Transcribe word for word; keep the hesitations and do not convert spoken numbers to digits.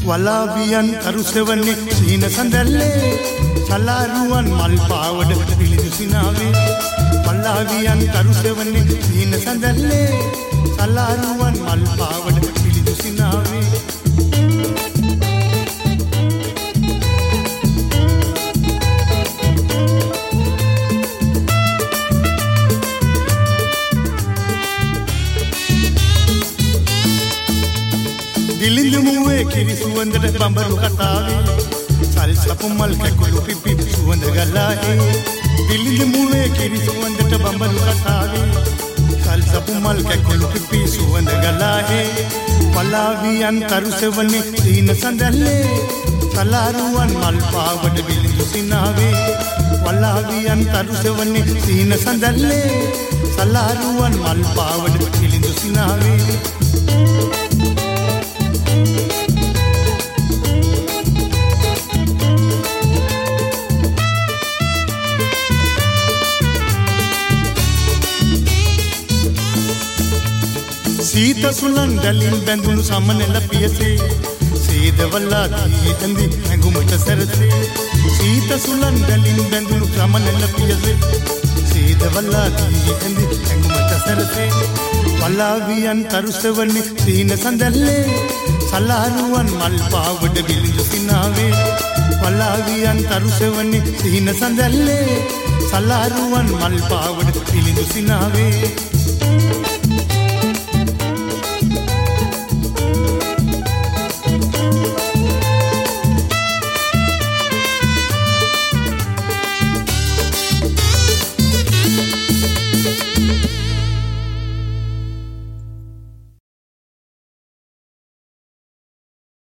වලාවියන් කරුසෙවන්නේ සීන සඳල්ලේ සලාරුවන් මල් පාවඩ පිළිදු සිනාවේ වලාවියන් කරුසෙවන්නේ සීන සඳල්ලේ සලාරුවන් මල් පාවඩ පිළිදු සිනාවේ දිලිඳු මුවේ කිරි සුවඳට බඹරු කතාවේ සල් සපු මල් කැකුළු පිපි සුවඳ ගලාහේ දිලිඳු මුවේ කිරි සුවඳට බඹරු කතාවේ සල් සපු මල් කැකුළු පිපි සුවඳ ගලාහේ වලාවියන් කරුසෙවන්නේ සීන සඳල්ලේ සලාරුවන් මල් පාවඩ විලිඳු සිනාවේ වලාවියන් කරුසෙවන්නේ සීන සඳල්ලේ සලාරුවන් මල් පාවඩ විලිඳු සිනාවේ සීත සුලන් දැලින් බැඳුණු සමනල පියසේ සීදවල්ලා දී ඇඳි ඇඟුමට සැරසේ සීත සුලන් දැලින් බැඳුණු සමනල පියසේ සීදවල්ලා දී ඇඳි ඇඟුමට සැරසේ වලාවියන් කරුසෙවන්නේ සීන සඳල්ලේ සලාරුවන් මල් පාවඩ විලිඳු සිනාවේ වලාවියන් කරුසෙවන්නේ සීන සඳල්ලේ සලාරුවන් මල් පාවඩ විලිඳු සිනාවේ